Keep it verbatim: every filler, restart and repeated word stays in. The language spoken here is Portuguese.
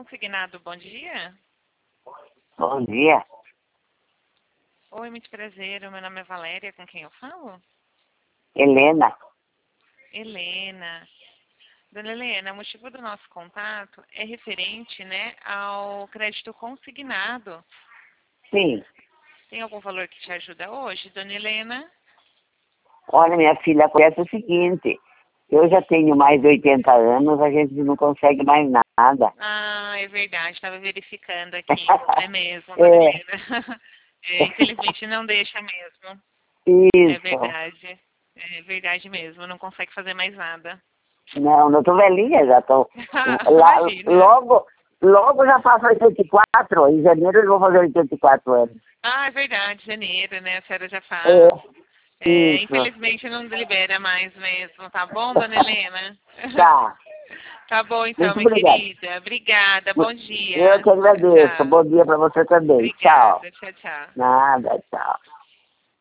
Consignado, bom dia. Bom dia. Oi, muito prazer. O meu nome é Valéria, com quem eu falo? Helena. Helena. Dona Helena, o motivo do nosso contato é referente, né, ao crédito consignado. Sim. Tem algum valor que te ajuda hoje, Dona Helena? Olha, minha filha, acontece o seguinte. Eu já tenho mais de oitenta anos, a gente não consegue mais nada. Ah, é verdade. Estava verificando aqui. É mesmo, Dona É. Helena. É, infelizmente não deixa mesmo. É Isso. verdade. É verdade mesmo. Não consegue fazer mais nada. Não, não tô velhinha, já tô. Lá, Imagina. logo, logo já faço oitenta e quatro. Em janeiro eu vou fazer oitenta e quatro anos. Ah, é verdade. Janeiro, né? A senhora já faz. É. É, Isso. infelizmente não libera mais mesmo. Tá bom, Dona Helena? Tá. Tá bom então, Muito minha obrigado. querida. Obrigada. Bom Eu dia. que Tchau, agradeço. tchau. Bom dia para você também. Tchau. Obrigada. Tchau, tchau. Nada, tchau.